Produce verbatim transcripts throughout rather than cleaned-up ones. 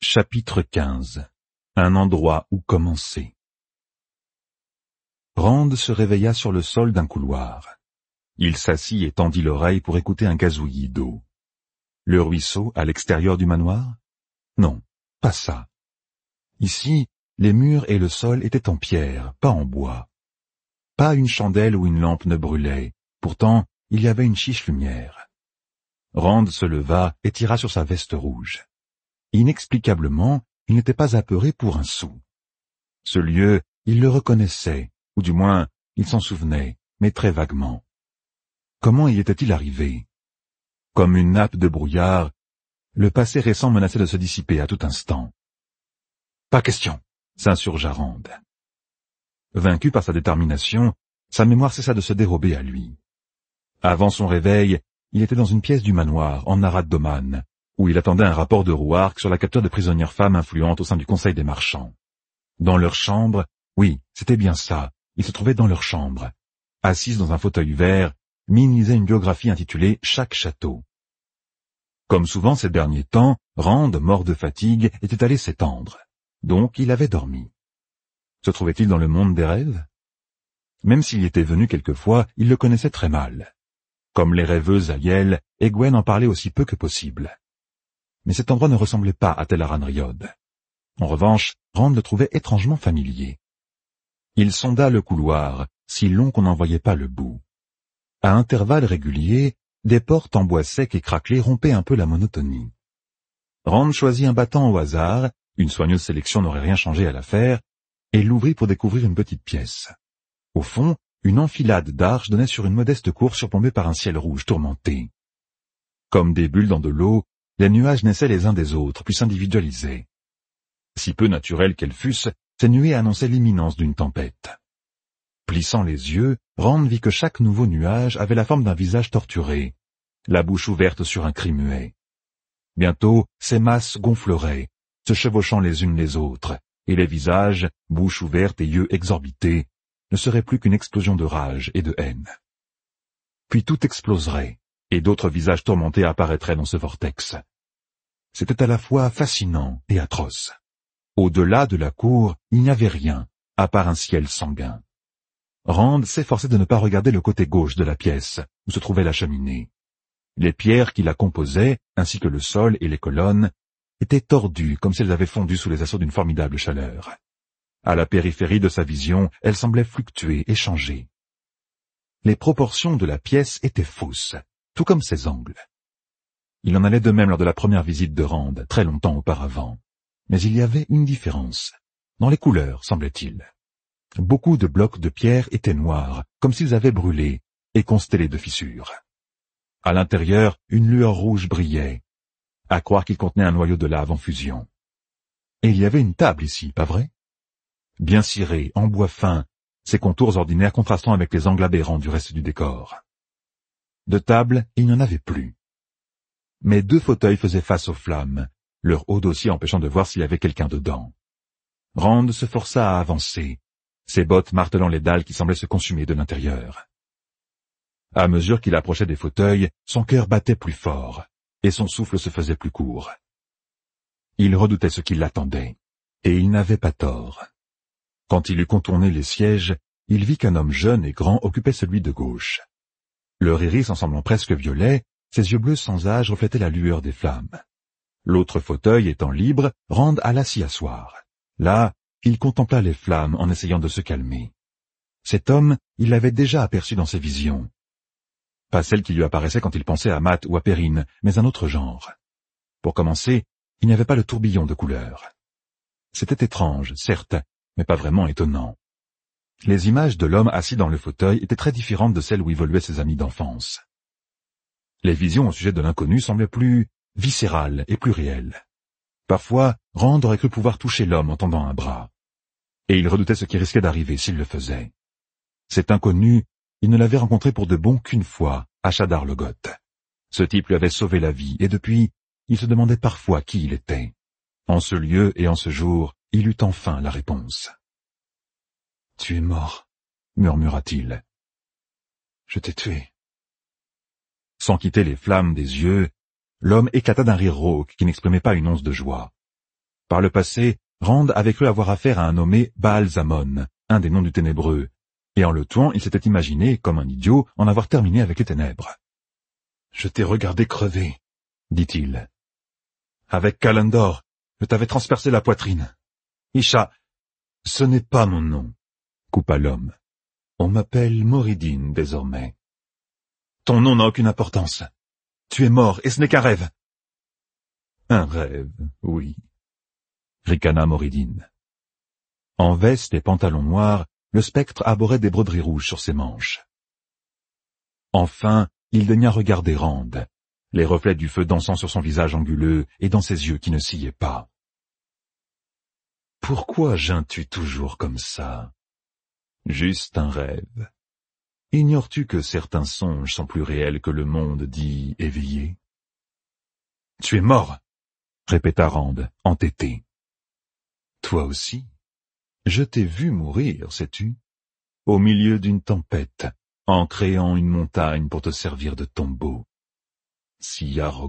Chapitre quinze. Un endroit où commencer. Rand se réveilla sur le sol d'un couloir. Il s'assit et tendit l'oreille pour écouter un gazouillis d'eau. Le ruisseau à l'extérieur du manoir? Non, pas ça. Ici, les murs et le sol étaient en pierre, pas en bois. Pas une chandelle ou une lampe ne brûlait, pourtant il y avait une chiche lumière. Rand se leva et tira sur sa veste rouge. Inexplicablement, il n'était pas apeuré pour un sou. Ce lieu, il le reconnaissait, ou du moins, il s'en souvenait, mais très vaguement. Comment y était-il arrivé? Comme une nappe de brouillard, le passé récent menaçait de se dissiper à tout instant. « Pas question !» s'insurgea Rand. Vaincu par sa détermination, sa mémoire cessa de se dérober à lui. Avant son réveil, il était dans une pièce du manoir, en Arad-Doman, où il attendait un rapport de Rouark sur la capture de prisonnières femmes influentes au sein du Conseil des marchands. Dans leur chambre, oui, c'était bien ça, il se trouvait dans leur chambre. Assise dans un fauteuil vert, Min lisait une biographie intitulée « Chaque château ». Comme souvent ces derniers temps, Rand, mort de fatigue, était allé s'étendre. Donc il avait dormi. Se trouvait-il dans le monde des rêves? Même s'il y était venu quelquefois, il le connaissait très mal. Comme les rêveuses à Yel, Egwene en parlait aussi peu que possible. Mais cet endroit ne ressemblait pas à Tel Aranriod. En revanche, Rand le trouvait étrangement familier. Il sonda le couloir, si long qu'on n'en voyait pas le bout. À intervalles réguliers, des portes en bois sec et craquelé rompaient un peu la monotonie. Rand choisit un battant au hasard, une soigneuse sélection n'aurait rien changé à l'affaire, et l'ouvrit pour découvrir une petite pièce. Au fond, une enfilade d'arches donnait sur une modeste cour surplombée par un ciel rouge tourmenté. Comme des bulles dans de l'eau, les nuages naissaient les uns des autres, puis s'individualisaient. Si peu naturelles qu'elles fussent, ces nuées annonçaient l'imminence d'une tempête. Plissant les yeux, Rand vit que chaque nouveau nuage avait la forme d'un visage torturé, la bouche ouverte sur un cri muet. Bientôt, ces masses gonfleraient, se chevauchant les unes les autres, et les visages, bouche ouverte et yeux exorbités, ne seraient plus qu'une explosion de rage et de haine. Puis tout exploserait, et d'autres visages tourmentés apparaîtraient dans ce vortex. C'était à la fois fascinant et atroce. Au-delà de la cour, il n'y avait rien, à part un ciel sanguin. Rand s'efforçait de ne pas regarder le côté gauche de la pièce, où se trouvait la cheminée. Les pierres qui la composaient, ainsi que le sol et les colonnes, étaient tordues comme si elles avaient fondu sous les assauts d'une formidable chaleur. À la périphérie de sa vision, elles semblaient fluctuer et changer. Les proportions de la pièce étaient fausses, tout comme ses angles. Il en allait de même lors de la première visite de Rand, très longtemps auparavant. Mais il y avait une différence, dans les couleurs, semblait-il. Beaucoup de blocs de pierre étaient noirs, comme s'ils avaient brûlé, et constellés de fissures. À l'intérieur, une lueur rouge brillait, à croire qu'il contenait un noyau de lave en fusion. Et il y avait une table ici, pas vrai? Bien cirée, en bois fin, ses contours ordinaires contrastant avec les angles aberrants du reste du décor. De table, il n'y en avait plus. Mais deux fauteuils faisaient face aux flammes, leur haut dossier empêchant de voir s'il y avait quelqu'un dedans. Rand se força à avancer, ses bottes martelant les dalles qui semblaient se consumer de l'intérieur. À mesure qu'il approchait des fauteuils, son cœur battait plus fort, et son souffle se faisait plus court. Il redoutait ce qui l'attendait, et il n'avait pas tort. Quand il eut contourné les sièges, il vit qu'un homme jeune et grand occupait celui de gauche. Leur iris en semblant presque violet, ses yeux bleus sans âge reflétaient la lueur des flammes. L'autre fauteuil étant libre, Rand alla s'y asseoir. Là, il contempla les flammes en essayant de se calmer. Cet homme, il l'avait déjà aperçu dans ses visions. Pas celle qui lui apparaissait quand il pensait à Mat ou à Perrine, mais un autre genre. Pour commencer, il n'y avait pas le tourbillon de couleurs. C'était étrange, certes, mais pas vraiment étonnant. Les images de l'homme assis dans le fauteuil étaient très différentes de celles où évoluaient ses amis d'enfance. Les visions au sujet de l'inconnu semblaient plus viscérales et plus réelles. Parfois, Rand aurait cru pouvoir toucher l'homme en tendant un bras. Et il redoutait ce qui risquait d'arriver s'il le faisait. Cet inconnu, il ne l'avait rencontré pour de bon qu'une fois, à Shadar Logoth. Ce type lui avait sauvé la vie, et depuis, il se demandait parfois qui il était. En ce lieu et en ce jour, il eut enfin la réponse. « Tu es mort, » murmura-t-il. « Je t'ai tué. » Sans quitter les flammes des yeux, l'homme éclata d'un rire rauque qui n'exprimait pas une once de joie. Par le passé, Rand avait cru avoir affaire à un nommé Baal-Zamon, un des noms du ténébreux, et en le tuant, il s'était imaginé, comme un idiot, en avoir terminé avec les ténèbres. « Je t'ai regardé crever, » dit-il. « Avec Kalendor, je t'avais transpercé la poitrine. Isha, ce n'est pas mon nom, » coupa l'homme. « On m'appelle Moridin désormais. »« Ton nom n'a aucune importance. Tu es mort, et ce n'est qu'un rêve. »« Un rêve, oui. » ricana Moridin. En veste et pantalon noir, le spectre arborait des broderies rouges sur ses manches. Enfin, il daigna regarder Rand, les reflets du feu dansant sur son visage anguleux et dans ses yeux qui ne sciaient pas. « Pourquoi geins-tu toujours comme ça? Juste un rêve. Ignores-tu que certains songes sont plus réels que le monde dit éveillé? »« Tu es mort !» répéta Rand, entêté. « Toi aussi? Je t'ai vu mourir, sais-tu? Au milieu d'une tempête, en créant une montagne pour te servir de tombeau. Si arrogant. »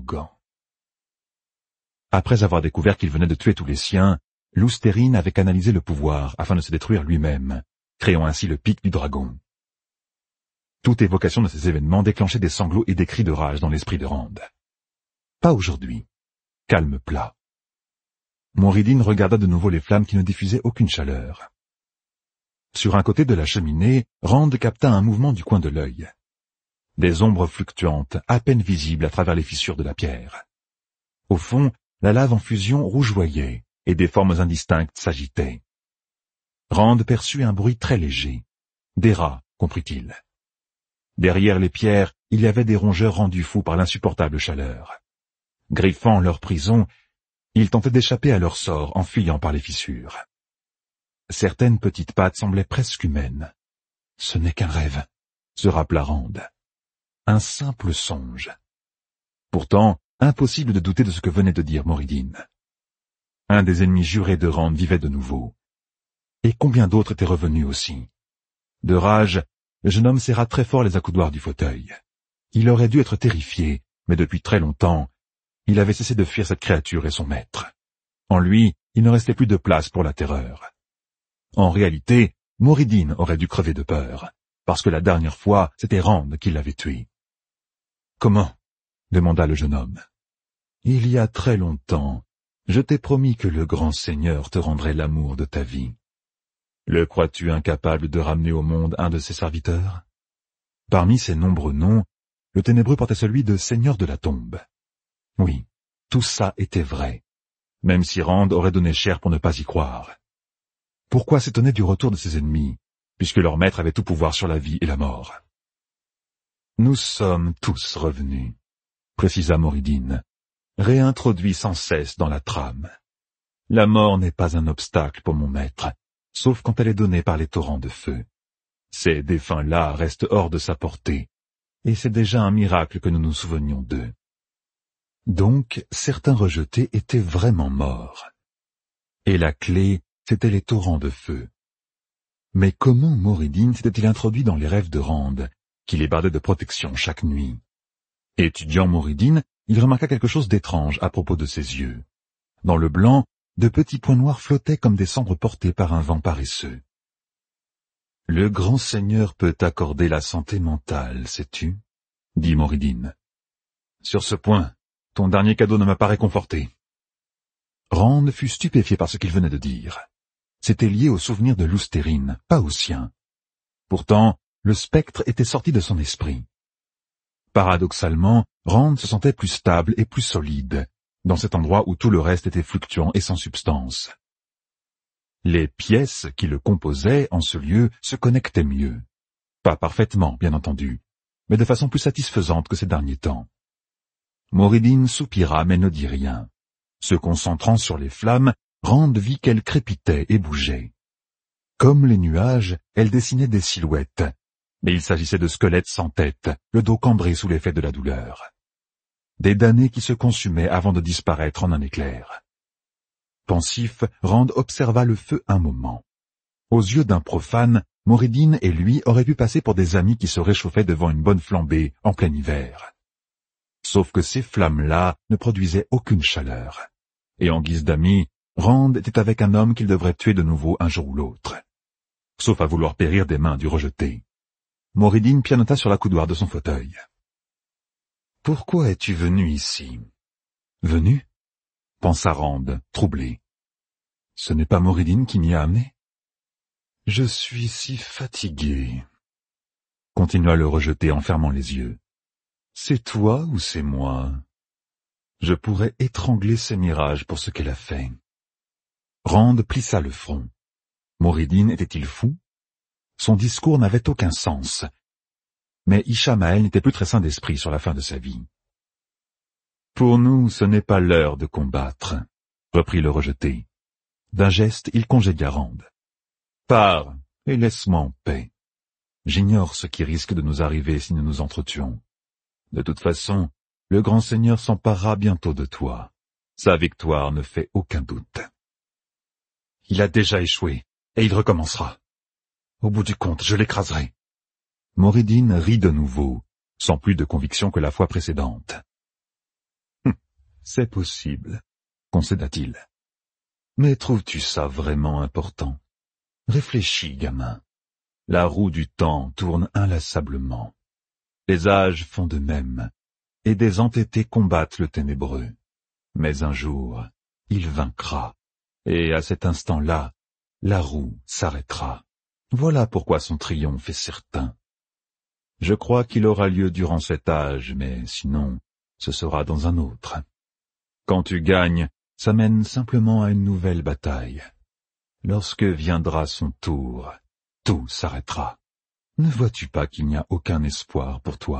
Après avoir découvert qu'il venait de tuer tous les siens, Lousterine avait canalisé le pouvoir afin de se détruire lui-même, créant ainsi le pic du dragon. Toute évocation de ces événements déclenchait des sanglots et des cris de rage dans l'esprit de Rand. Pas aujourd'hui. Calme plat. Moridin regarda de nouveau les flammes qui ne diffusaient aucune chaleur. Sur un côté de la cheminée, Rand capta un mouvement du coin de l'œil. Des ombres fluctuantes, à peine visibles à travers les fissures de la pierre. Au fond, la lave en fusion rougeoyait, et des formes indistinctes s'agitaient. Rand perçut un bruit très léger. Des rats, comprit-il. Derrière les pierres, il y avait des rongeurs rendus fous par l'insupportable chaleur. Griffant leur prison, ils tentaient d'échapper à leur sort en fuyant par les fissures. Certaines petites pattes semblaient presque humaines. Ce n'est qu'un rêve, se rappela Rand. Un simple songe. Pourtant, impossible de douter de ce que venait de dire Moridin. Un des ennemis jurés de Rand vivait de nouveau. Et combien d'autres étaient revenus aussi? De rage, le jeune homme serra très fort les accoudoirs du fauteuil. Il aurait dû être terrifié, mais depuis très longtemps, il avait cessé de fuir cette créature et son maître. En lui, il ne restait plus de place pour la terreur. En réalité, Moridin aurait dû crever de peur, parce que la dernière fois, c'était Rand qui l'avait tué. « Comment ?» demanda le jeune homme. « Il y a très longtemps, je t'ai promis que le grand Seigneur te rendrait l'amour de ta vie. Le crois-tu incapable de ramener au monde un de ses serviteurs? » Parmi ses nombreux noms, le ténébreux portait celui de Seigneur de la Tombe. Oui, tout ça était vrai, même si Rand aurait donné cher pour ne pas y croire. Pourquoi s'étonner du retour de ses ennemis, puisque leur maître avait tout pouvoir sur la vie et la mort? « Nous sommes tous revenus, » précisa Moridin, réintroduits sans cesse dans la trame. La mort n'est pas un obstacle pour mon maître, sauf quand elle est donnée par les torrents de feu. Ces défunts-là restent hors de sa portée, et c'est déjà un miracle que nous nous souvenions d'eux. Donc, certains rejetés étaient vraiment morts. Et la clé, c'étaient les torrents de feu. Mais comment Moridin s'était-il introduit dans les rêves de Rand, qui les bardait de protection chaque nuit? Étudiant Moridin, il remarqua quelque chose d'étrange à propos de ses yeux. Dans le blanc, de petits points noirs flottaient comme des cendres portées par un vent paresseux. « Le grand seigneur peut t'accorder la santé mentale, sais-tu » dit Moridin. « Sur ce point, ton dernier cadeau ne m'a pas réconforté. » Rand fut stupéfié par ce qu'il venait de dire. C'était lié au souvenir de Lousterine, pas au sien. Pourtant, le spectre était sorti de son esprit. Paradoxalement, Rand se sentait plus stable et plus solide, dans cet endroit où tout le reste était fluctuant et sans substance. Les pièces qui le composaient en ce lieu se connectaient mieux. Pas parfaitement, bien entendu, mais de façon plus satisfaisante que ces derniers temps. Moridin soupira mais ne dit rien. Se concentrant sur les flammes, Rand vit qu'elles crépitaient et bougeaient. Comme les nuages, elles dessinaient des silhouettes, mais il s'agissait de squelettes sans tête, le dos cambré sous l'effet de la douleur. Des damnés qui se consumaient avant de disparaître en un éclair. Pensif, Rand observa le feu un moment. Aux yeux d'un profane, Moridin et lui auraient pu passer pour des amis qui se réchauffaient devant une bonne flambée en plein hiver. Sauf que ces flammes-là ne produisaient aucune chaleur. Et en guise d'amis, Rand était avec un homme qu'il devrait tuer de nouveau un jour ou l'autre, sauf à vouloir périr des mains du rejeté. Moridin pianota sur la coudoir de son fauteuil. « Pourquoi es-tu venu ici ?»« Venu ?» pensa Rand, troublé. « Ce n'est pas Moridin qui m'y a amené ?»« Je suis si fatigué, » continua le rejeté en fermant les yeux. « C'est toi ou c'est moi ? Je pourrais étrangler ces mirages pour ce qu'elle a fait. » Rand plissa le front. Moridin était-il fou? Son discours n'avait aucun sens. Mais Ishamael n'était plus très sain d'esprit sur la fin de sa vie. « Pour nous, ce n'est pas l'heure de combattre, » reprit le rejeté. D'un geste, il congédia Rand. « Pars et laisse-moi en paix. J'ignore ce qui risque de nous arriver si nous nous entretuons. De toute façon, le grand seigneur s'emparera bientôt de toi. Sa victoire ne fait aucun doute. Il a déjà échoué, et il recommencera. Au bout du compte, je l'écraserai. » Moridin rit de nouveau, sans plus de conviction que la fois précédente. « C'est possible, » concéda-t-il. « Mais trouves-tu ça vraiment important? Réfléchis, gamin. La roue du temps tourne inlassablement. Les âges font de même, et des entêtés combattent le ténébreux. Mais un jour, il vaincra, et à cet instant-là, la roue s'arrêtera. Voilà pourquoi son triomphe est certain. Je crois qu'il aura lieu durant cet âge, mais sinon, ce sera dans un autre. Quand tu gagnes, ça mène simplement à une nouvelle bataille. Lorsque viendra son tour, tout s'arrêtera. Ne vois-tu pas qu'il n'y a aucun espoir pour toi? »«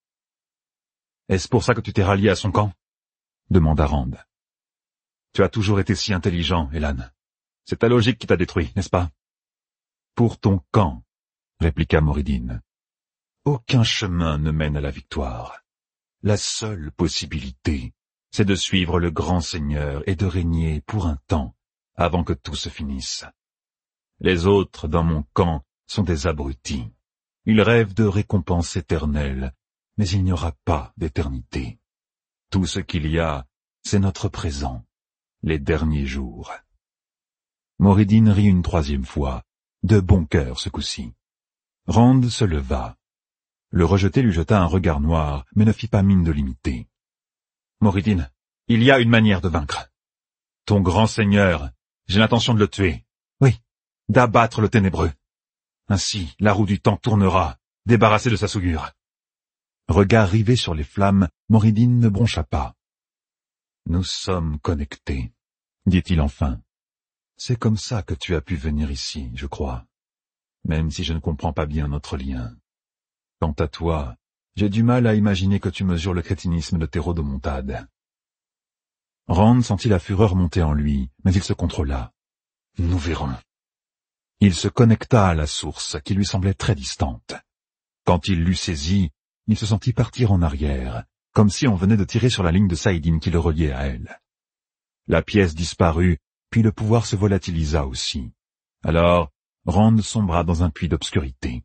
Est-ce pour ça que tu t'es rallié à son camp ?» demanda Rand. « Tu as toujours été si intelligent, Elan. C'est ta logique qui t'a détruit, n'est-ce pas ?»« Pour ton camp, » répliqua Moridin. « Aucun chemin ne mène à la victoire. La seule possibilité, c'est de suivre le grand seigneur et de régner pour un temps, avant que tout se finisse. Les autres dans mon camp sont des abrutis. Ils rêvent de récompenses éternelles, mais il n'y aura pas d'éternité. Tout ce qu'il y a, c'est notre présent, les derniers jours. » Moridin rit une troisième fois, de bon cœur ce coup-ci. Rand se leva. Le rejeté lui jeta un regard noir, mais ne fit pas mine de l'imiter. « Moridin, il y a une manière de vaincre. Ton grand seigneur, j'ai l'intention de le tuer. Oui, d'abattre le ténébreux. Ainsi, la roue du temps tournera, débarrassée de sa souillure. » Regard rivé sur les flammes, Moridin ne broncha pas. « Nous sommes connectés, » dit-il enfin. « C'est comme ça que tu as pu venir ici, je crois, même si je ne comprends pas bien notre lien. Quant à toi, j'ai du mal à imaginer que tu mesures le crétinisme de tes rodomontades. » Rand sentit la fureur monter en lui, mais il se contrôla. « Nous verrons. » Il se connecta à la source, qui lui semblait très distante. Quand il l'eut saisie, il se sentit partir en arrière, comme si on venait de tirer sur la ligne de Saïdine qui le reliait à elle. La pièce disparut, puis le pouvoir se volatilisa aussi. Alors, Rand sombra dans un puits d'obscurité.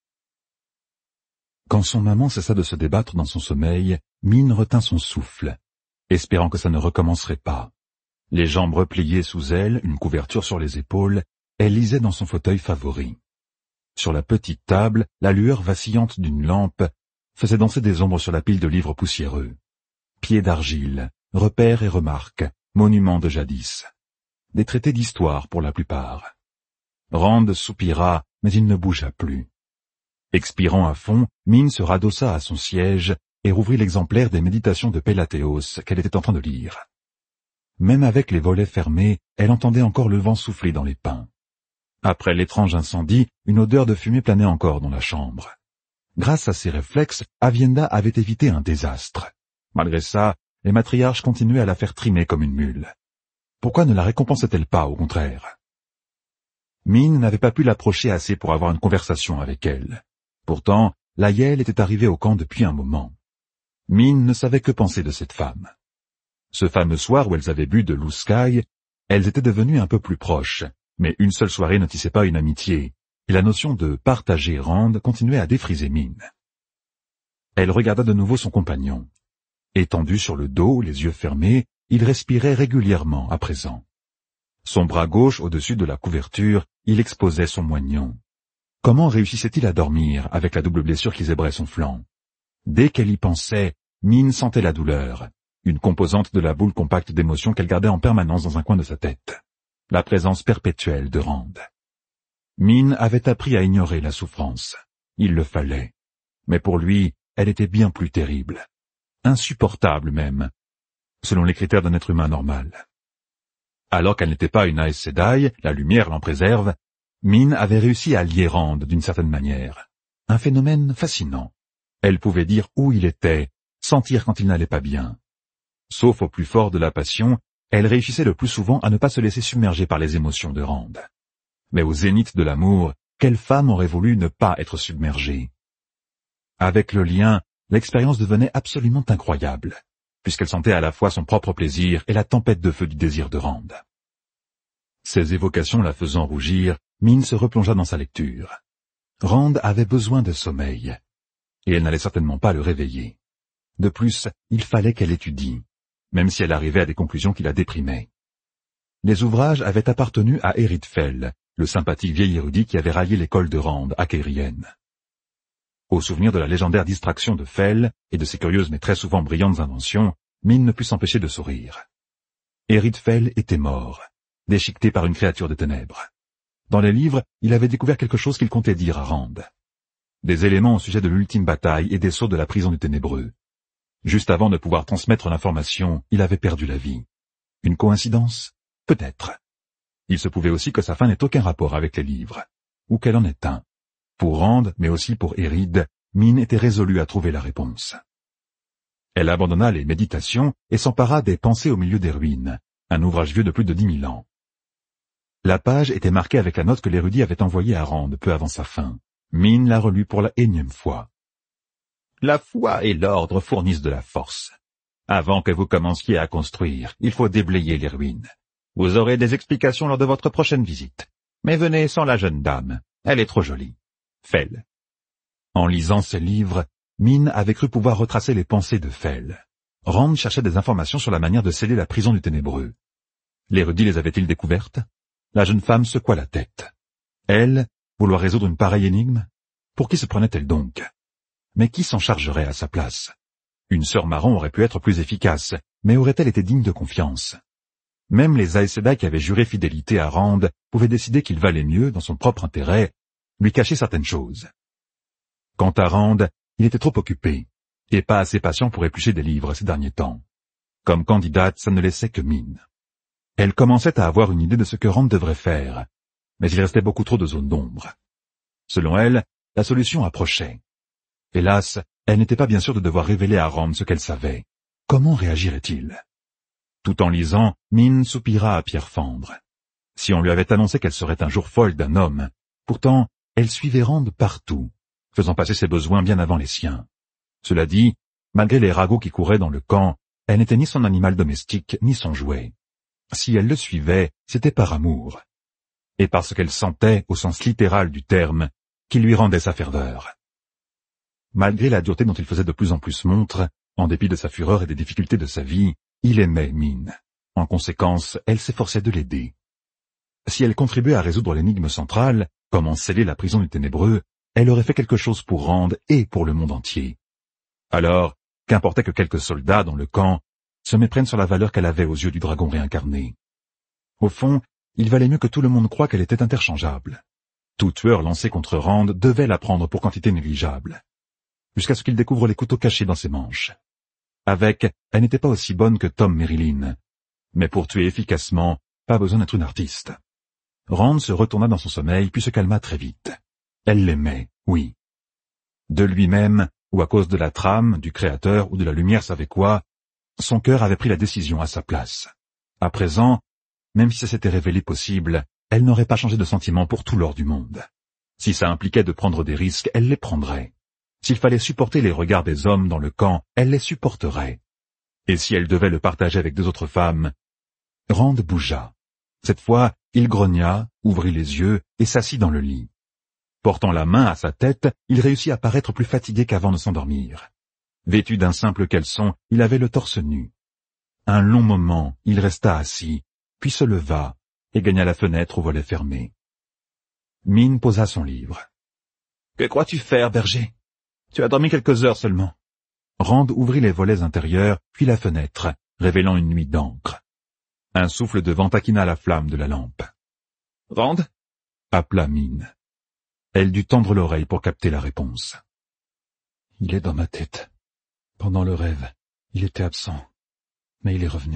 Quand son maman cessa de se débattre dans son sommeil, Min retint son souffle, espérant que ça ne recommencerait pas. Les jambes repliées sous elle, une couverture sur les épaules, elle lisait dans son fauteuil favori. Sur la petite table, la lueur vacillante d'une lampe faisait danser des ombres sur la pile de livres poussiéreux. Pieds d'argile, repères et remarques, monuments de jadis. Des traités d'histoire pour la plupart. Rand soupira, mais il ne bougea plus. Expirant à fond, Min se radossa à son siège et rouvrit l'exemplaire des méditations de Pélatéos qu'elle était en train de lire. Même avec les volets fermés, elle entendait encore le vent souffler dans les pins. Après l'étrange incendie, une odeur de fumée planait encore dans la chambre. Grâce à ses réflexes, Avienda avait évité un désastre. Malgré ça, les matriarches continuaient à la faire trimer comme une mule. Pourquoi ne la récompensait-elle pas, au contraire? Min n'avait pas pu l'approcher assez pour avoir une conversation avec elle. Pourtant, Layel était arrivée au camp depuis un moment. Min ne savait que penser de cette femme. Ce fameux soir où elles avaient bu de l'Ouskaï, elles étaient devenues un peu plus proches, mais une seule soirée ne tissait pas une amitié, et la notion de partager Rand continuait à défriser Min. Elle regarda de nouveau son compagnon. Étendu sur le dos, les yeux fermés, il respirait régulièrement à présent. Son bras gauche au-dessus de la couverture, il exposait son moignon. Comment réussissait-il à dormir avec la double blessure qui zébrait son flanc? Dès qu'elle y pensait, Min sentait la douleur, une composante de la boule compacte d'émotions qu'elle gardait en permanence dans un coin de sa tête. La présence perpétuelle de Rand. Min avait appris à ignorer la souffrance. Il le fallait. Mais pour lui, elle était bien plus terrible. Insupportable même, selon les critères d'un être humain normal. Alors qu'elle n'était pas une Aes Sedai, la lumière l'en préserve, Min avait réussi à lier Rand d'une certaine manière. Un phénomène fascinant. Elle pouvait dire où il était, sentir quand il n'allait pas bien. Sauf au plus fort de la passion, elle réussissait le plus souvent à ne pas se laisser submerger par les émotions de Rand. Mais au zénith de l'amour, quelle femme aurait voulu ne pas être submergée? Avec le lien, l'expérience devenait absolument incroyable, puisqu'elle sentait à la fois son propre plaisir et la tempête de feu du désir de Rand. Ces évocations la faisant rougir, Min se replongea dans sa lecture. Rand avait besoin de sommeil, et elle n'allait certainement pas le réveiller. De plus, il fallait qu'elle étudie, même si elle arrivait à des conclusions qui la déprimaient. Les ouvrages avaient appartenu à Erid Fell, le sympathique vieil érudit qui avait raillé l'école de Rand à Caerhyen. Au souvenir de la légendaire distraction de Fell et de ses curieuses mais très souvent brillantes inventions, Min ne put s'empêcher de sourire. Erid Fell était mort, déchiqueté par une créature de ténèbres. Dans les livres, il avait découvert quelque chose qu'il comptait dire à Rand. Des éléments au sujet de l'ultime bataille et des sauts de la prison du Ténébreux. Juste avant de pouvoir transmettre l'information, il avait perdu la vie. Une coïncidence? Peut-être. Il se pouvait aussi que sa fin n'ait aucun rapport avec les livres, ou qu'elle en ait un. Pour Rand, mais aussi pour Erid, Min était résolue à trouver la réponse. Elle abandonna les méditations et s'empara des Pensées au milieu des ruines, un ouvrage vieux de plus de dix mille ans. La page était marquée avec la note que l'érudit avait envoyée à Rand peu avant sa fin. Min la relut pour la énième fois. La foi et l'ordre fournissent de la force. Avant que vous commenciez à construire, il faut déblayer les ruines. Vous aurez des explications lors de votre prochaine visite. Mais venez sans la jeune dame, elle est trop jolie. Fell. En lisant ces livres, Min avait cru pouvoir retracer les pensées de Fell. Rand cherchait des informations sur la manière de sceller la prison du Ténébreux. L'érudit les avait-il découvertes? La jeune femme secoua la tête. Elle, vouloir résoudre une pareille énigme? Pour qui se prenait-elle donc? Mais qui s'en chargerait à sa place? Une sœur marron aurait pu être plus efficace, mais aurait-elle été digne de confiance? Même les Aes Sedai qui avaient juré fidélité à Rand pouvaient décider qu'il valait mieux, dans son propre intérêt, lui cacher certaines choses. Quant à Rand, il était trop occupé, et pas assez patient pour éplucher des livres ces derniers temps. Comme candidate, ça ne laissait que Min. Elle commençait à avoir une idée de ce que Rand devrait faire, mais il restait beaucoup trop de zones d'ombre. Selon elle, la solution approchait. Hélas, elle n'était pas bien sûre de devoir révéler à Rand ce qu'elle savait. Comment réagirait-il? Tout en lisant, Min soupira à pierre fendre. Si on lui avait annoncé qu'elle serait un jour folle d'un homme, pourtant, elle suivait Rand partout, faisant passer ses besoins bien avant les siens. Cela dit, malgré les ragots qui couraient dans le camp, elle n'était ni son animal domestique, ni son jouet. Si elle le suivait, c'était par amour. Et parce qu'elle sentait, au sens littéral du terme, qu'il lui rendait sa ferveur. Malgré la dureté dont il faisait de plus en plus montre, en dépit de sa fureur et des difficultés de sa vie, il aimait Min. En conséquence, elle s'efforçait de l'aider. Si elle contribuait à résoudre l'énigme centrale, comment sceller la prison du Ténébreux, elle aurait fait quelque chose pour Rand et pour le monde entier. Alors, qu'importait que quelques soldats dans le camp se méprennent sur la valeur qu'elle avait aux yeux du dragon réincarné. Au fond, il valait mieux que tout le monde croie qu'elle était interchangeable. Tout tueur lancé contre Rand devait la prendre pour quantité négligeable, jusqu'à ce qu'il découvre les couteaux cachés dans ses manches. Avec, elle n'était pas aussi bonne que Tom Merrilin, mais pour tuer efficacement, pas besoin d'être une artiste. Rand se retourna dans son sommeil puis se calma très vite. Elle l'aimait, oui. De lui-même, ou à cause de la trame, du créateur ou de la lumière savait quoi, son cœur avait pris la décision à sa place. À présent, même si ça s'était révélé possible, elle n'aurait pas changé de sentiment pour tout l'or du monde. Si ça impliquait de prendre des risques, elle les prendrait. S'il fallait supporter les regards des hommes dans le camp, elle les supporterait. Et si elle devait le partager avec deux autres femmes, Rand bougea. Cette fois, il grogna, ouvrit les yeux et s'assit dans le lit. Portant la main à sa tête, il réussit à paraître plus fatigué qu'avant de s'endormir. Vêtu d'un simple caleçon, il avait le torse nu. Un long moment, il resta assis, puis se leva, et gagna la fenêtre au volet fermé. Min posa son livre. « Que crois-tu faire, berger? Tu as dormi quelques heures seulement. » Rand ouvrit les volets intérieurs, puis la fenêtre, révélant une nuit d'encre. Un souffle de vent taquina la flamme de la lampe. « Rand » appela Min. Elle dut tendre l'oreille pour capter la réponse. « Il est dans ma tête. Pendant le rêve, il était absent, mais il est revenu. »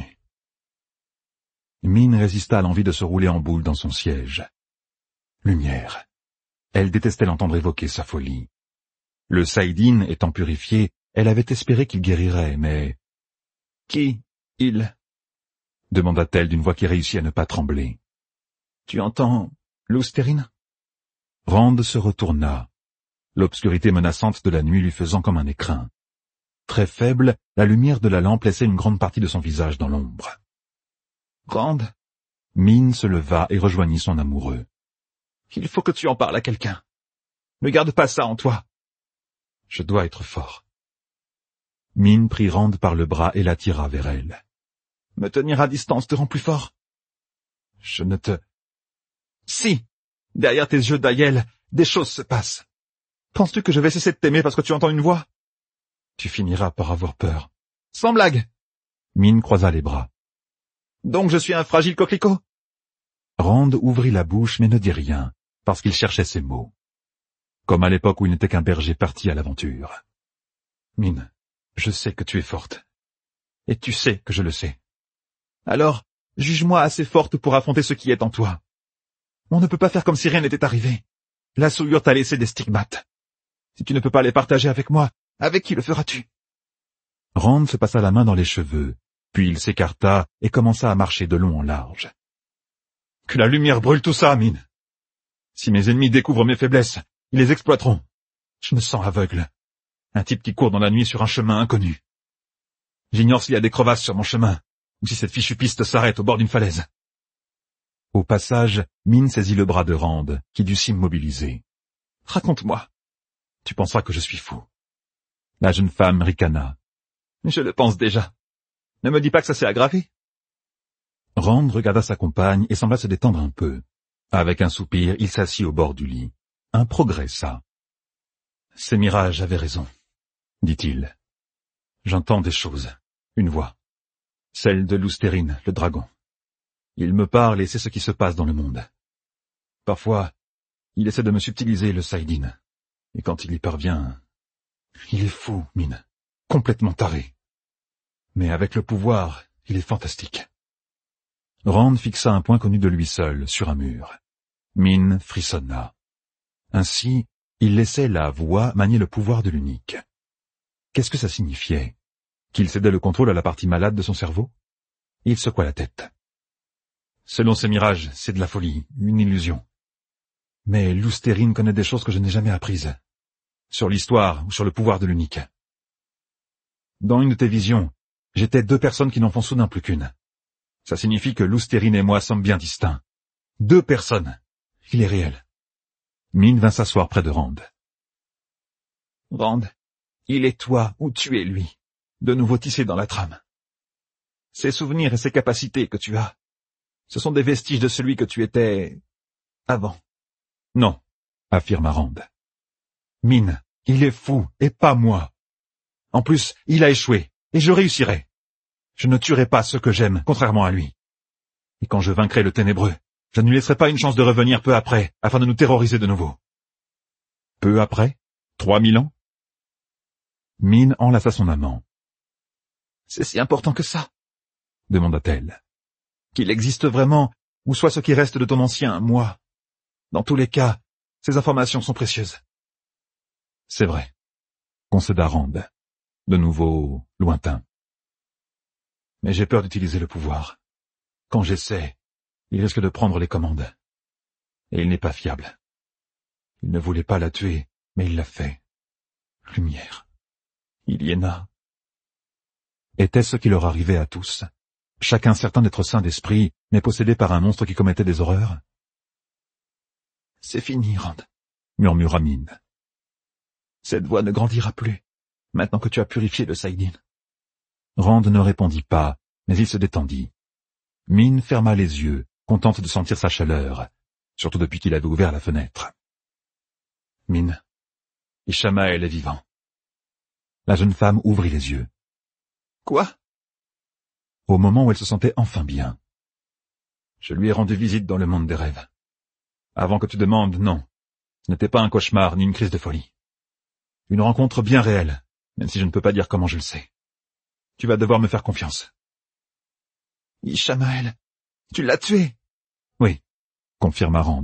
Min résista à l'envie de se rouler en boule dans son siège. Lumière. Elle détestait l'entendre évoquer sa folie. Le Saïdine étant purifié, elle avait espéré qu'il guérirait, mais... « Qui, il ?» demanda-t-elle d'une voix qui réussit à ne pas trembler. « Tu entends l'Oustérine ?» Rand se retourna, l'obscurité menaçante de la nuit lui faisant comme un écrin. Très faible, la lumière de la lampe laissait une grande partie de son visage dans l'ombre. « Rand ?» Min se leva et rejoignit son amoureux. « Il faut que tu en parles à quelqu'un. Ne garde pas ça en toi. »« Je dois être fort. » Min prit Rand par le bras et l'attira vers elle. « Me tenir à distance te rend plus fort. »« Je ne te... »« Si, derrière tes yeux d'Aiel, des choses se passent. Penses-tu que je vais cesser de t'aimer parce que tu entends une voix? Tu finiras par avoir peur. »« Sans blague !» Min croisa les bras. « Donc je suis un fragile coquelicot ?» Rand ouvrit la bouche mais ne dit rien, parce qu'il cherchait ses mots. Comme à l'époque où il n'était qu'un berger parti à l'aventure. « Min, je sais que tu es forte. Et tu sais que je le sais. Alors, juge-moi assez forte pour affronter ce qui est en toi. On ne peut pas faire comme si rien n'était arrivé. La souillure t'a laissé des stigmates. Si tu ne peux pas les partager avec moi, avec qui le feras-tu » Rand se passa la main dans les cheveux, puis il s'écarta et commença à marcher de long en large. « Que la lumière brûle tout ça, Min. Si mes ennemis découvrent mes faiblesses, ils les exploiteront. Je me sens aveugle. Un type qui court dans la nuit sur un chemin inconnu. J'ignore s'il y a des crevasses sur mon chemin, ou si cette fichue piste s'arrête au bord d'une falaise. » Au passage, Min saisit le bras de Rand, qui dut s'immobiliser. « Raconte-moi. Tu penseras que je suis fou. » La jeune femme ricana. « Je le pense déjà. Ne me dis pas que ça s'est aggravé. » Rand regarda sa compagne et sembla se détendre un peu. Avec un soupir, il s'assit au bord du lit. Un progrès, ça. « Ces mirages avaient raison, » dit-il. « J'entends des choses, une voix. Celle de l'Oustérine, le dragon. Il me parle et sait ce qui se passe dans le monde. Parfois, il essaie de me subtiliser le Saïdine. Et quand il y parvient, il est fou, Min, complètement taré. Mais avec le pouvoir, il est fantastique. » Rand fixa un point connu de lui seul, sur un mur. Min frissonna. Ainsi, il laissait la voix manier le pouvoir de l'unique. Qu'est-ce que ça signifiait? Qu'il cédait le contrôle à la partie malade de son cerveau? Il secoua la tête. Selon ces mirages, c'est de la folie, une illusion. Mais l'Oustérine connaît des choses que je n'ai jamais apprises. Sur l'histoire ou sur le pouvoir de l'unique. Dans une de tes visions, j'étais deux personnes qui n'en font soudain plus qu'une. Ça signifie que l'Oustérine et moi sommes bien distincts. Deux personnes. Il est réel. Min vint s'asseoir près de Rand. Rand, il est toi ou tu es lui, de nouveau tissé dans la trame. Ces souvenirs et ces capacités que tu as, ce sont des vestiges de celui que tu étais avant. Non, affirma Rand. Min, il est fou, et pas moi. En plus, il a échoué, et je réussirai. Je ne tuerai pas ceux que j'aime, contrairement à lui. Et quand je vaincrai le ténébreux, je ne lui laisserai pas une chance de revenir peu après, afin de nous terroriser de nouveau. Peu après? Trois mille ans? Min enlaça son amant. C'est si important que ça? Demanda-t-elle. Qu'il existe vraiment, ou soit ce qui reste de ton ancien, moi. Dans tous les cas, ces informations sont précieuses. C'est vrai, concéda Rand, de nouveau lointain. Mais j'ai peur d'utiliser le pouvoir. Quand j'essaie, il risque de prendre les commandes. Et il n'est pas fiable. Il ne voulait pas la tuer, mais il l'a fait. Lumière. Iliena. Était-ce ce qui leur arrivait à tous? Chacun certain d'être sain d'esprit, mais possédé par un monstre qui commettait des horreurs? C'est fini, Rand, murmura Min. Cette voix ne grandira plus, maintenant que tu as purifié le Saïdine. Rand ne répondit pas, mais il se détendit. Min ferma les yeux, contente de sentir sa chaleur, surtout depuis qu'il avait ouvert la fenêtre. Mine, Ishamael est vivant. La jeune femme ouvrit les yeux. Quoi? Au moment où elle se sentait enfin bien. Je lui ai rendu visite dans le monde des rêves. Avant que tu demandes, non. Ce n'était pas un cauchemar ni une crise de folie. Une rencontre bien réelle, même si je ne peux pas dire comment je le sais. Tu vas devoir me faire confiance. Ishamael, tu l'as tué? Oui, confirma Rand.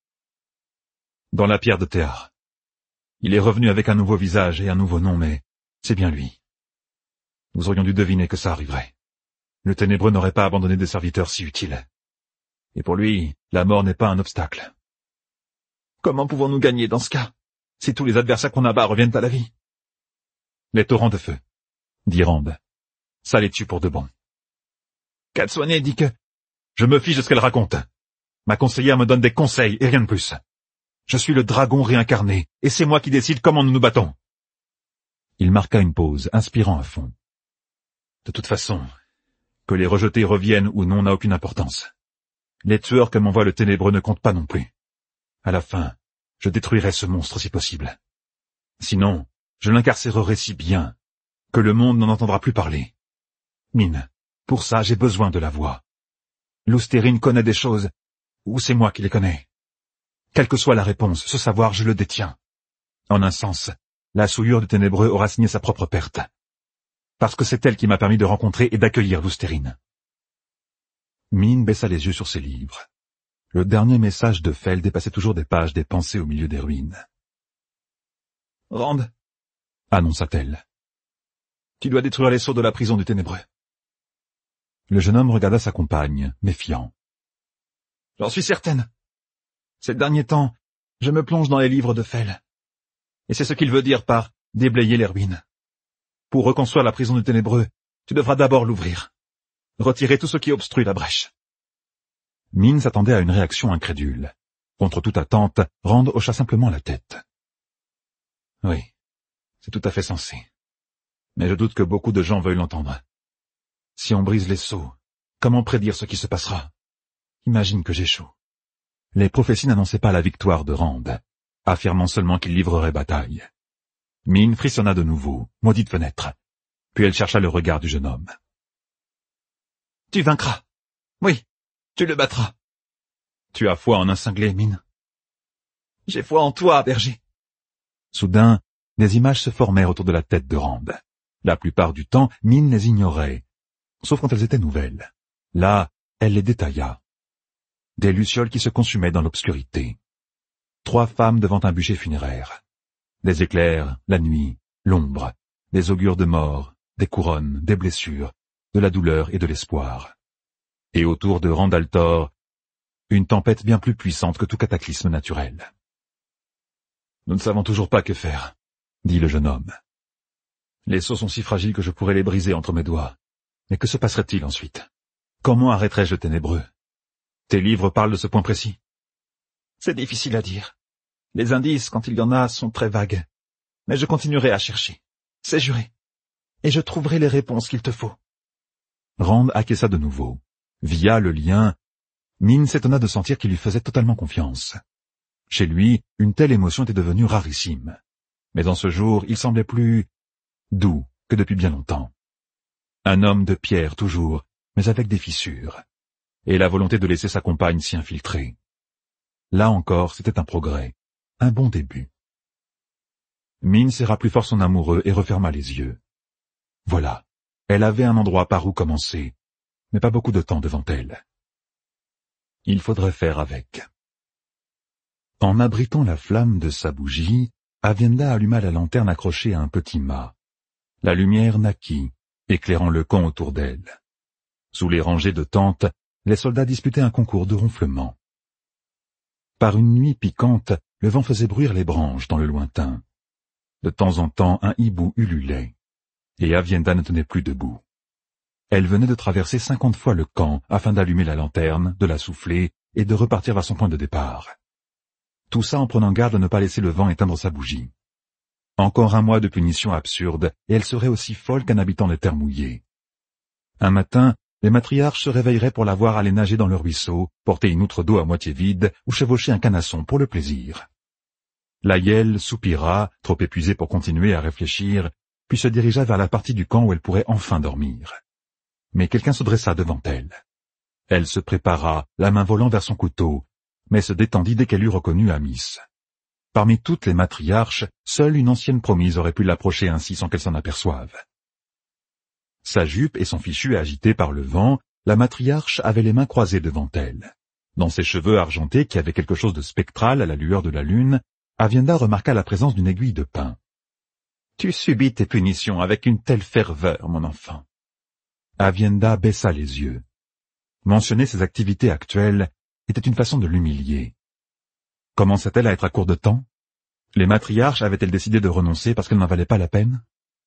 Dans la pierre de Théar. Il est revenu avec un nouveau visage et un nouveau nom, mais c'est bien lui. Nous aurions dû deviner que ça arriverait. Le Ténébreux n'aurait pas abandonné des serviteurs si utiles. Et pour lui, la mort n'est pas un obstacle. Comment pouvons-nous gagner dans ce cas, si tous les adversaires qu'on abat reviennent à la vie? Les torrents de feu, dit Rand. Ça les tue pour de bon. Katswane dit que... Je me fiche de ce qu'elle raconte. Ma conseillère me donne des conseils et rien de plus. Je suis le dragon réincarné, et c'est moi qui décide comment nous nous battons. Il marqua une pause, inspirant à fond. De toute façon, que les rejetés reviennent ou non n'a aucune importance. Les tueurs que m'envoie le Ténébreux ne comptent pas non plus. À la fin, je détruirai ce monstre si possible. Sinon, je l'incarcérerai si bien que le monde n'en entendra plus parler. Mine, pour ça j'ai besoin de la voix. L'Oustérine connaît des choses, ou c'est moi qui les connais. Quelle que soit la réponse, ce savoir je le détiens. En un sens, la souillure du Ténébreux aura signé sa propre perte. Parce que c'est elle qui m'a permis de rencontrer et d'accueillir l'Oustérine. Mine baissa les yeux sur ses livres. Le dernier message de Fel dépassait toujours des pages des pensées au milieu des ruines. « Rand, » annonça-t-elle, « tu dois détruire les sceaux de la prison du Ténébreux. » Le jeune homme regarda sa compagne, méfiant. « J'en suis certaine. Ces derniers temps, je me plonge dans les livres de Fel. Et c'est ce qu'il veut dire par « déblayer les ruines ». Pour reconstruire la prison du Ténébreux, tu devras d'abord l'ouvrir. Retirer tout ce qui obstrue la brèche. » Mine s'attendait à une réaction incrédule. Contre toute attente, Rand hocha simplement la tête. « Oui, c'est tout à fait sensé. Mais je doute que beaucoup de gens veuillent l'entendre. Si on brise les sceaux, comment prédire ce qui se passera? Imagine que j'échoue. » Les prophéties n'annonçaient pas la victoire de Rand, affirmant seulement qu'il livrerait bataille. Mine frissonna de nouveau, maudite fenêtre. Puis elle chercha le regard du jeune homme. « Tu vaincras. Oui, tu le battras. Tu as foi en un cinglé, Mine? J'ai foi en toi, berger. » Soudain, des images se formèrent autour de la tête de Rand. La plupart du temps, Mine les ignorait, sauf quand elles étaient nouvelles. Là, elle les détailla. Des lucioles qui se consumaient dans l'obscurité. Trois femmes devant un bûcher funéraire. Des éclairs, la nuit, l'ombre, des augures de mort, des couronnes, des blessures, de la douleur et de l'espoir. Et autour de Rand al'Thor, une tempête bien plus puissante que tout cataclysme naturel. « Nous ne savons toujours pas que faire, » dit le jeune homme. « Les sceaux sont si fragiles que je pourrais les briser entre mes doigts. Mais que se passerait-il ensuite? Comment arrêterais-je le Ténébreux? Tes livres parlent de ce point précis? » C'est difficile à dire. Les indices, quand il y en a, sont très vagues. Mais je continuerai à chercher. C'est juré. Et je trouverai les réponses qu'il te faut. Rand acquiesça de nouveau. Via le lien, Mine s'étonna de sentir qu'il lui faisait totalement confiance. Chez lui, une telle émotion était devenue rarissime. Mais en ce jour, il semblait plus doux que depuis bien longtemps. Un homme de pierre toujours, mais avec des fissures. Et la volonté de laisser sa compagne s'y infiltrer. Là encore, c'était un progrès, un bon début. Mine serra plus fort son amoureux et referma les yeux. Voilà, elle avait un endroit par où commencer, mais pas beaucoup de temps devant elle. Il faudrait faire avec. En abritant la flamme de sa bougie, Aviendha alluma la lanterne accrochée à un petit mât. La lumière naquit, éclairant le camp autour d'elle. Sous les rangées de tentes, les soldats disputaient un concours de ronflement. Par une nuit piquante, le vent faisait bruire les branches dans le lointain. De temps en temps, un hibou ululait, et Aviendha ne tenait plus debout. Elle venait de traverser cinquante fois le camp afin d'allumer la lanterne, de la souffler et de repartir vers son point de départ. Tout ça en prenant garde de ne pas laisser le vent éteindre sa bougie. Encore un mois de punition absurde, et elle serait aussi folle qu'un habitant des terres mouillées. Un matin, les matriarches se réveilleraient pour la voir aller nager dans le ruisseau, porter une outre d'eau à moitié vide ou chevaucher un canasson pour le plaisir. L'aïeul soupira, trop épuisée pour continuer à réfléchir, puis se dirigea vers la partie du camp où elle pourrait enfin dormir. Mais quelqu'un se dressa devant elle. Elle se prépara, la main volant vers son couteau, mais se détendit dès qu'elle eut reconnu Amis. Parmi toutes les matriarches, seule une ancienne promise aurait pu l'approcher ainsi sans qu'elle s'en aperçoive. Sa jupe et son fichu agités par le vent, la matriarche avait les mains croisées devant elle. Dans ses cheveux argentés qui avaient quelque chose de spectral à la lueur de la lune, Aviendha remarqua la présence d'une aiguille de pin. « Tu subis tes punitions avec une telle ferveur, mon enfant. » Aviendha baissa les yeux. Mentionner ses activités actuelles était une façon de l'humilier. Commençait-elle à être à court de temps? Les matriarches avaient-elles décidé de renoncer parce qu'elles n'en valaient pas la peine?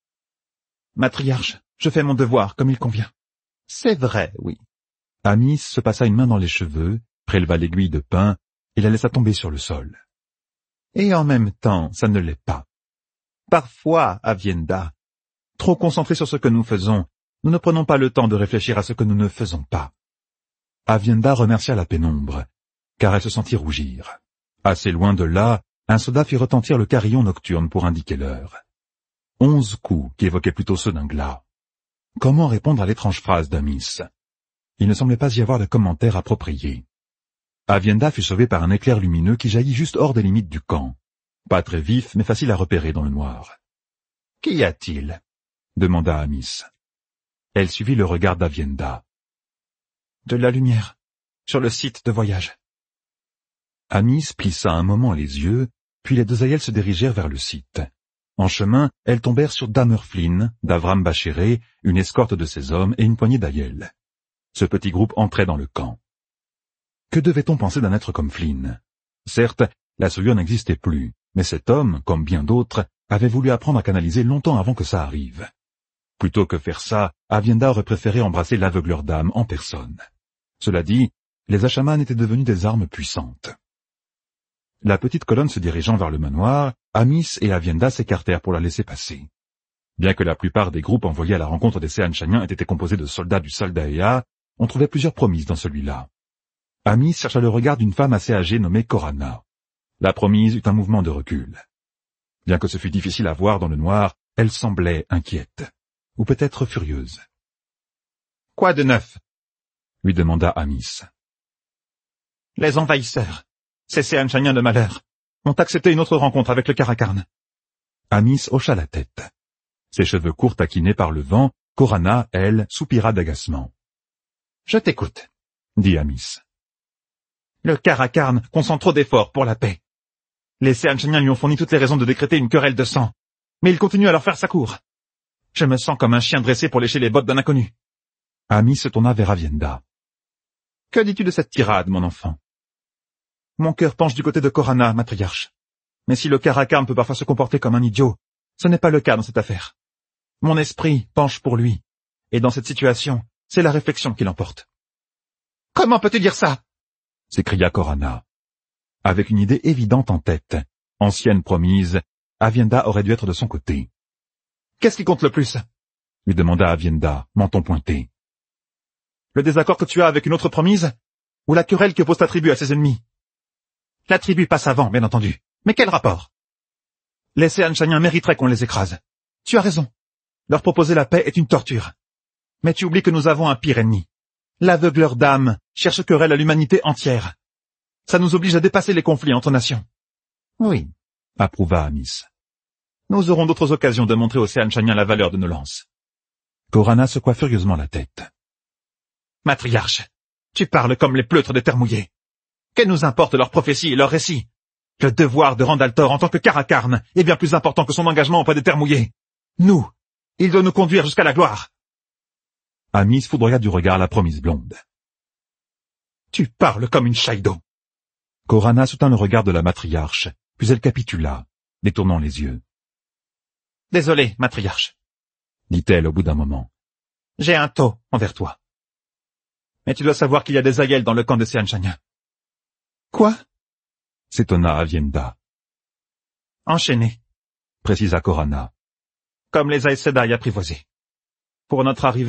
« Matriarche, je fais mon devoir comme il convient. »« C'est vrai, oui. » Amis se passa une main dans les cheveux, préleva l'aiguille de pin et la laissa tomber sur le sol. « Et en même temps, ça ne l'est pas. Parfois, Aviendha, trop concentrés sur ce que nous faisons, nous ne prenons pas le temps de réfléchir à ce que nous ne faisons pas. » Aviendha remercia la pénombre, car elle se sentit rougir. Assez loin de là, un soldat fit retentir le carillon nocturne pour indiquer l'heure. Onze coups qui évoquaient plutôt ceux d'un glas. Comment répondre à l'étrange phrase d'Amis? Il ne semblait pas y avoir de commentaire approprié. Aviendha fut sauvée par un éclair lumineux qui jaillit juste hors des limites du camp. Pas très vif, mais facile à repérer dans le noir. « Qu'y a-t-il » demanda Amis. Elle suivit le regard d'Aviendha. « De la lumière, sur le site de voyage. » Amis plissa un moment les yeux, puis les deux aïeuls se dirigèrent vers le site. En chemin, elles tombèrent sur Damer Flynn, d'Avram Bachéré, une escorte de ses hommes et une poignée d'aïeuls. Ce petit groupe entrait dans le camp. Que devait-on penser d'un être comme Flynn? Certes, la souillure n'existait plus, mais cet homme, comme bien d'autres, avait voulu apprendre à canaliser longtemps avant que ça arrive. Plutôt que faire ça, Aviendha aurait préféré embrasser l'aveugleur d'âme en personne. Cela dit, les Asha'man étaient devenus des armes puissantes. La petite colonne se dirigeant vers le manoir, Amis et Aviendha s'écartèrent pour la laisser passer. Bien que la plupart des groupes envoyés à la rencontre des Seanchaniens aient été composés de soldats du Soldaéa, on trouvait plusieurs promises dans celui-là. Amis chercha le regard d'une femme assez âgée nommée Corana. La promise eut un mouvement de recul. Bien que ce fût difficile à voir dans le noir, elle semblait inquiète, ou peut-être furieuse. « Quoi de neuf ?» lui demanda Amis. « Les envahisseurs, ces Seanchaniens de malheur, ont accepté une autre rencontre avec le Karakarn. » Amis hocha la tête. Ses cheveux courts taquinés par le vent, Corana, elle, soupira d'agacement. « Je t'écoute, » dit Amis. « Le Karakarn concentre trop d'efforts pour la paix. Les Seanchaniens lui ont fourni toutes les raisons de décréter une querelle de sang, mais il continue à leur faire sa cour. Je me sens comme un chien dressé pour lécher les bottes d'un inconnu. » Amis se tourna vers Aviendha. « Que dis-tu de cette tirade, mon enfant? » Mon cœur penche du côté de Corana, matriarche. Mais si le Karakarn peut parfois se comporter comme un idiot, ce n'est pas le cas dans cette affaire. Mon esprit penche pour lui, et dans cette situation, c'est la réflexion qui l'emporte. « Comment peux-tu dire ça ?» s'écria Corana. Avec une idée évidente en tête, ancienne promise, Aviendha aurait dû être de son côté. « Qu'est-ce qui compte le plus ?» lui demanda Aviendha, menton pointé. « Le désaccord que tu as avec une autre promise, ou la querelle que pose ta tribu à ses ennemis? La tribu passe avant, bien entendu. Mais quel rapport? Les Seanchaniens mériteraient qu'on les écrase. Tu as raison. Leur proposer la paix est une torture. Mais tu oublies que nous avons un pire ennemi. L'aveugleur d'âme cherche querelle à l'humanité entière. Ça nous oblige à dépasser les conflits entre nations. Oui, approuva Amis. Nous aurons d'autres occasions de montrer aux Seanchaniens la valeur de nos lances. Corana secoua furieusement la tête. Matriarche, tu parles comme les pleutres des terres mouillées. Que nous importent leurs prophéties et leurs récits? Le devoir de Randaltor en tant que Karakarn est bien plus important que son engagement auprès des terres mouillées. Nous, il doit nous conduire jusqu'à la gloire. Amis foudroya du regard la promise blonde. Tu parles comme une Shaido. Corana soutint le regard de la matriarche, puis elle capitula, détournant les yeux. Désolée, matriarche, dit-elle au bout d'un moment. J'ai un tort envers toi. Mais tu dois savoir qu'il y a des aïeuls dans le camp de Seanchaniens. Quoi? S'étonna Aviendha. Enchaînés, précisa Corana, comme les Aes Sedai apprivoisés. Pour notre arrivée,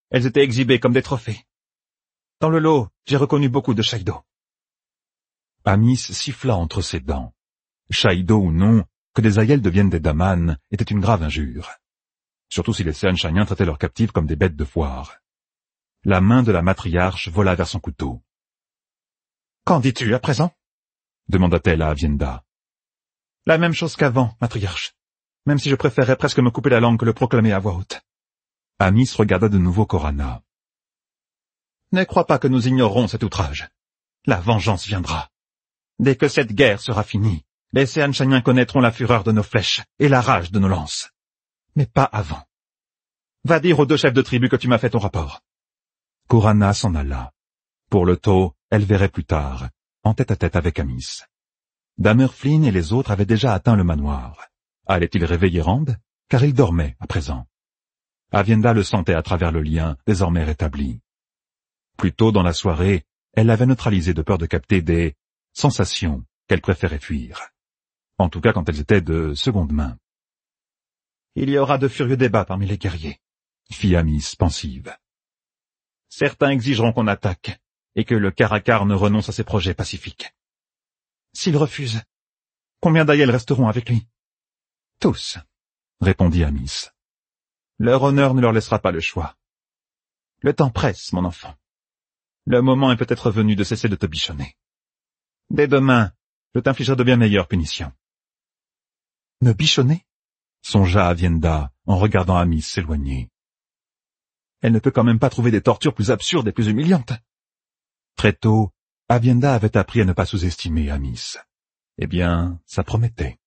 Elles étaient exhibées comme des trophées. Dans le lot, j'ai reconnu beaucoup de Shaido. Amis siffla entre ses dents. Shaido ou non, que des aïels deviennent des damanes était une grave injure. Surtout si les Seanchaïens traitaient leurs captives comme des bêtes de foire. La main de la matriarche vola vers son couteau. « Qu'en dis-tu à présent ?» demanda-t-elle à Avienda. « La même chose qu'avant, matriarche, même si je préférais presque me couper la langue que le proclamer à voix haute. » Amis regarda de nouveau Corana. « Ne crois pas que nous ignorerons cet outrage. La vengeance viendra. Dès que cette guerre sera finie, les Seanchaïens connaîtront la fureur de nos flèches et la rage de nos lances. Mais pas avant. Va dire aux deux chefs de tribu que tu m'as fait ton rapport. » Corana s'en alla. Pour le taux, elle verrait plus tard, en tête à tête avec Amis. Damer Flynn et les autres avaient déjà atteint le manoir. Allait-il réveiller Rand? Car il dormait à présent. Avienda le sentait à travers le lien, désormais rétabli. Plus tôt dans la soirée, elle l'avait neutralisé de peur de capter des sensations qu'elle préférait fuir. En tout cas quand elles étaient de seconde main. « Il y aura de furieux débats parmi les guerriers, » fit Amis pensive. « Certains exigeront qu'on attaque, et que le Caracar ne renonce à ses projets pacifiques. S'il refuse, combien d'aïels resteront avec lui? »« Tous, » répondit Amis. « Leur honneur ne leur laissera pas le choix. Le temps presse, mon enfant. Le moment est peut-être venu de cesser de te bichonner. Dès demain, je t'infligerai de bien meilleures punitions. »« Me bichonner ?» songea Avienda en regardant Amis s'éloigner. Elle ne peut quand même pas trouver des tortures plus absurdes et plus humiliantes. Très tôt, Avienda avait appris à ne pas sous-estimer Amis. Eh bien, ça promettait.